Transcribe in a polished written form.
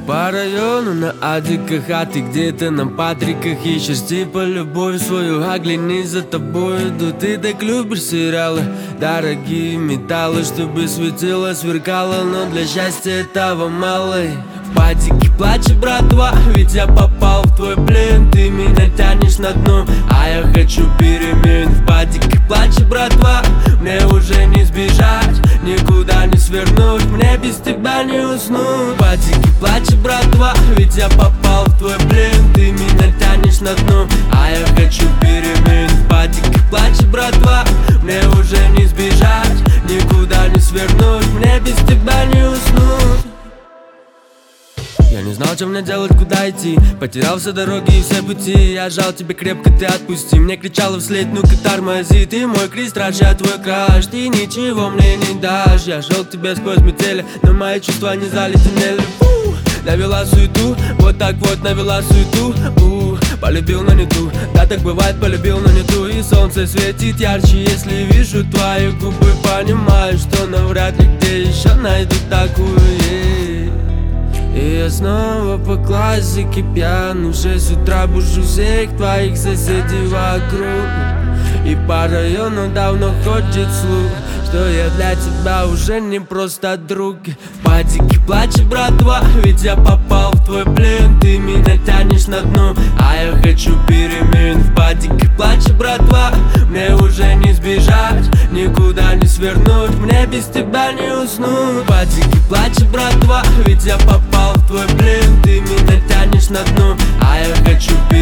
По району на Адиках, а ты где-то на Патриках ищешь типа любовь свою, а гляни, за тобой идут. Ты так любишь сериалы, дорогие металлы, чтобы светило, сверкало, но для счастья этого мало. В падике плачет братва, ведь я попал в твой плен. Ты меня тянешь на дно, а я хочу перемен. В падике плачет братва, мне уже не сбежать, никуда не свернуть, мне без тебя не уснуть. В падике плачет братва, ведь я попал в твой плен. Ты меня тянешь на дно, а я хочу перемен. В падике плачет братва, мне уже не сбежать, никуда не свернуть, мне без тебя не уснуть. Я не знал, что мне делать, куда идти, потерял все дороги и все пути. Я жал тебе крепко, ты отпусти. Мне кричала вслед, ну-ка тормози. Ты мой крест, я твой краш, ты ничего мне не дашь. Я шел к тебе сквозь метели, но мои чувства не заледенели. Навела суету, вот так вот навела суету. Полюбил, но не ту, да так бывает, полюбил, но не ту. И солнце светит ярче, если вижу твои губы. Понимаю, что навряд ли где еще найду такую. И я снова по классике пьян, в 6 утра бужу всех твоих соседей вокруг. И по району давно ходит слух, что я для тебя уже не просто друг. В падике плачет братва, ведь я попал в твой плен. Ты меня тянешь на дно, а я хочу перемен. В падике плачет братва, мне уже не сбежать, никуда не свернуть, мне без тебя не уснуть. В падике плачет братва, ведь я попал в твой плен. Ты меня тянешь на дно, а я хочу перемен.